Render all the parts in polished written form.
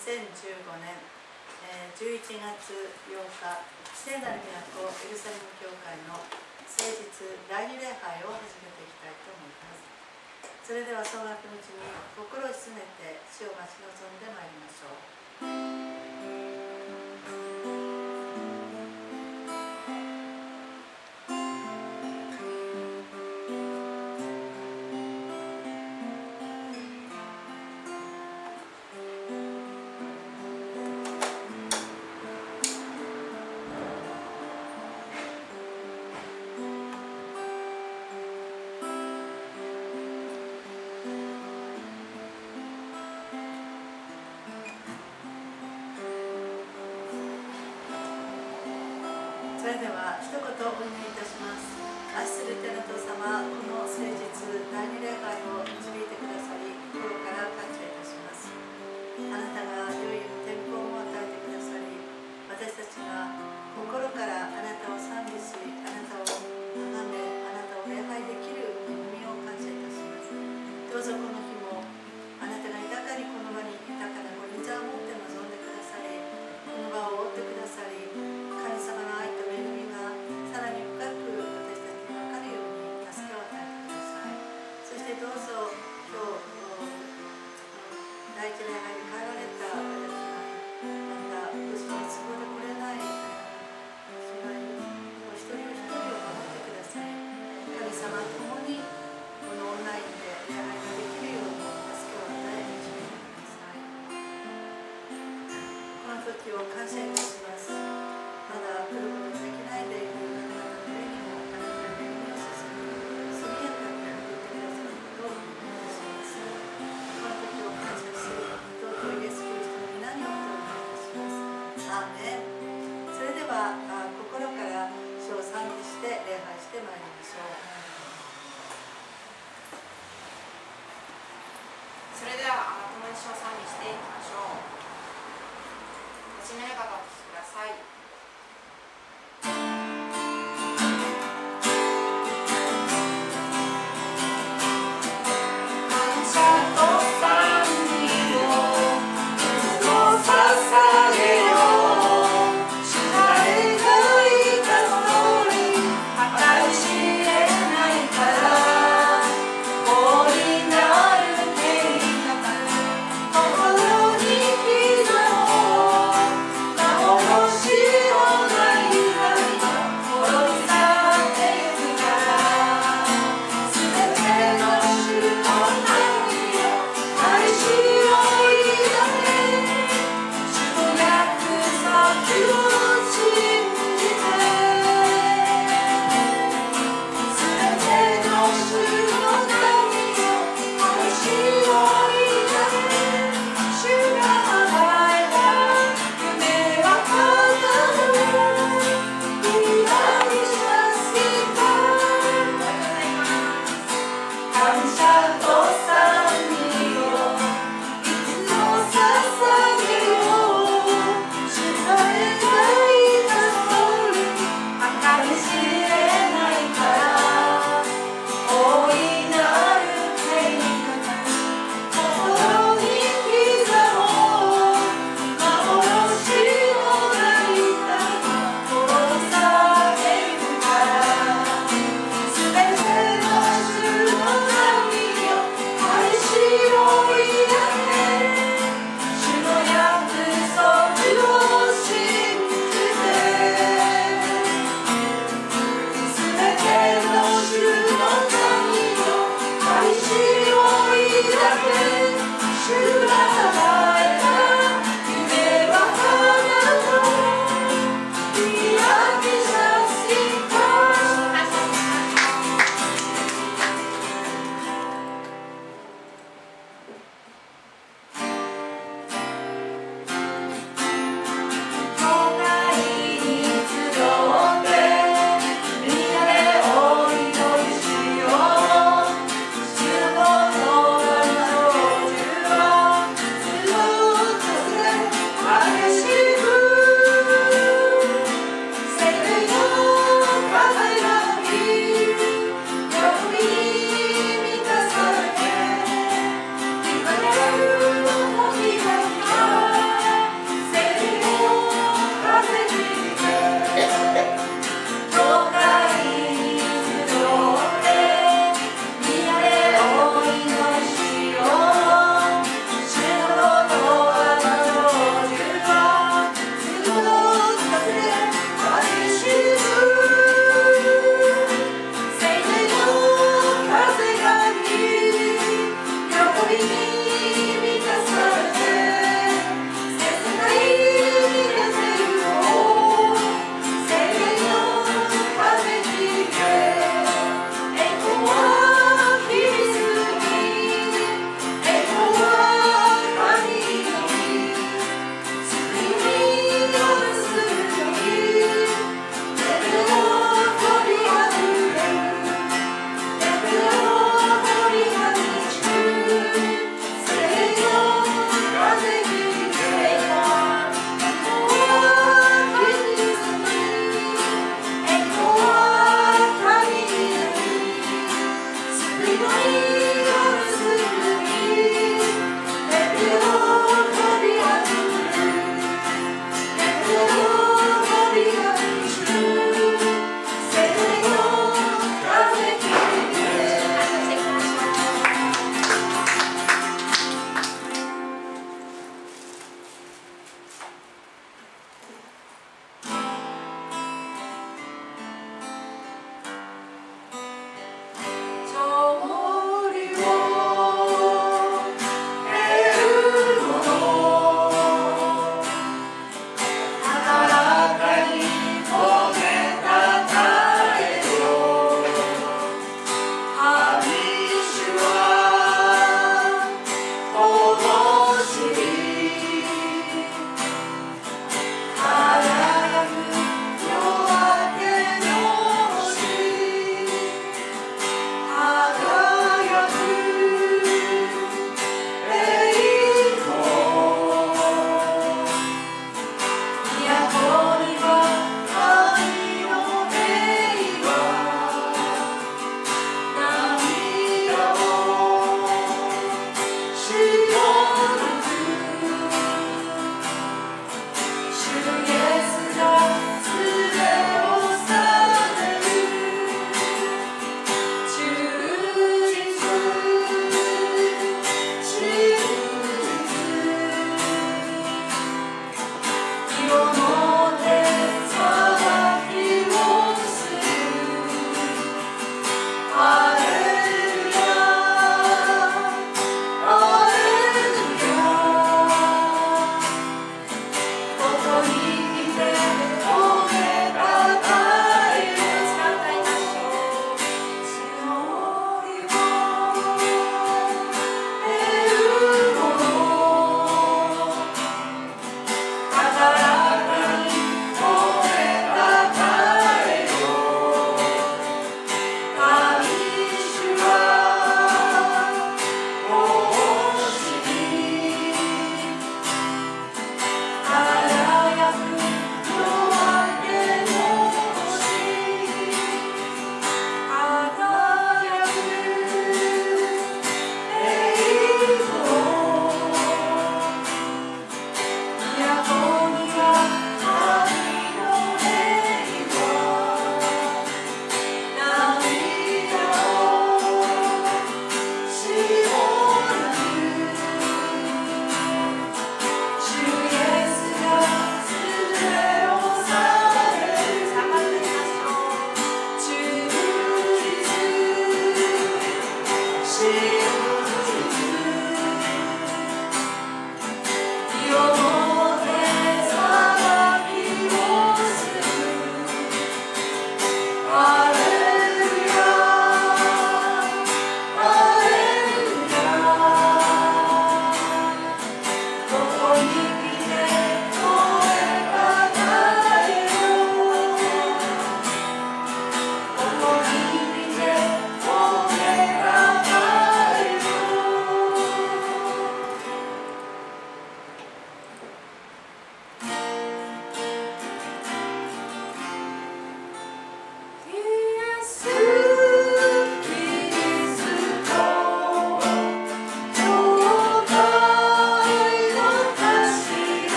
2015年11月8日、聖なる都エルサレム教会の聖日第2礼拝を始めていきたいと思います。それでは総額のうちに心を静めて主を待ち望んでまいりましょう。それでは一言お祈りいたします。愛する天の父様、この聖日第2礼拝を導いてくださり、心から感謝いたします。あなたが良い天候も与えてくださり、私たちが心からあなたを賛美し、あなたを崇め、あなたを礼拝できる恵みを感謝いたします。どうぞこの日もあなたが豊かにこの場に豊かなご臨座を持って臨んでくださり、この場を覆ってくださり、神様の愛と恵みがさらに深く私たちに分かるように助けを与えてください。そしてどうぞ今日第一礼拝に帰られた方たちがまた無事に過ごでこれない姉妹お一人お一人を守ってください。神様と共にこのオンラインで礼拝ができるように助けを与え導いてください。この時を感謝いたします。まだ来ることができないでいる方々の上にもあなたの恵みを注ぎ、速やかに送ってくださることをお願いします。この時を感謝し、尊いイエス・キリストの皆によってお願いいたします。アーメン。それでは心から主を賛美して礼拝してまいりましょう。 それでは共に主を賛美していきましょう。はじめの方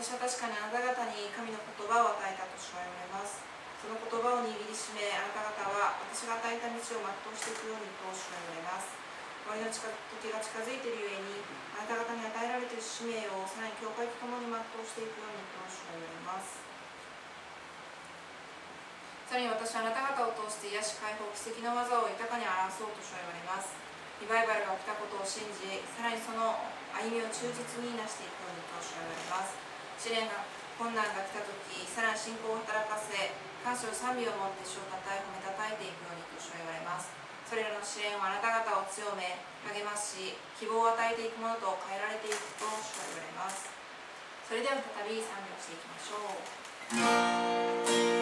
私は確かにあなた方に神の言葉を与えたと主は言われます。その言葉を握りしめ、あなた方は私が与えた道を全うしていくようにと主は言われます。終わりの時が近づいているゆえに、あなた方に与えられている使命をさらに教会と共に全うしていくようにと主は言われます。さらに私はあなた方を通して癒し、解放、奇跡の技を豊かに表そうと主は言われます。リバイバルが起きたことを信じ、さらにその歩みを忠実になしていくようにと主は言われます。試練が困難が来たとき、さらに信仰を働かせ、感謝を賛美をもって主をたたえ褒めたたえていくようにと主は言われます。それらの試練はあなた方を強め、励ますし、希望を与えていくものと変えられていくと主は言われます。それでは再び賛美をしていきましょう。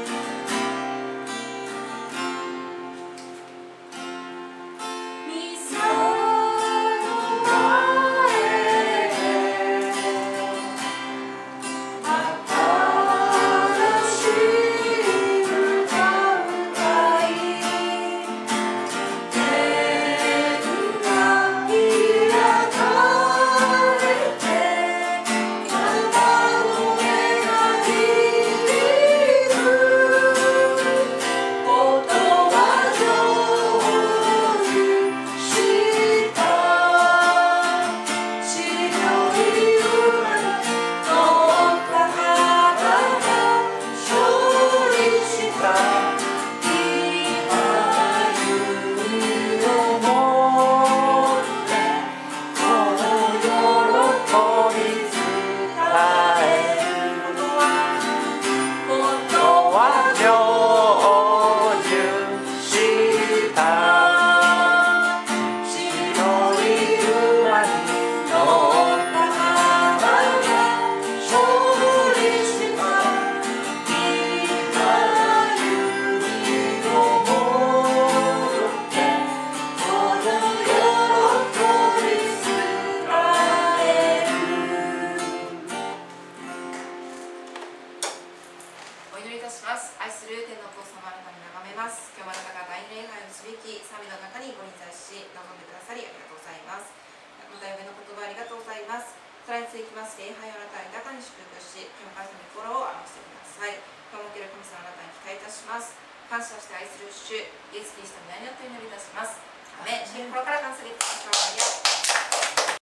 感謝して愛する主イエス・キリストの皆によってお祈りいたします。アメン。心から感謝でいきましょう。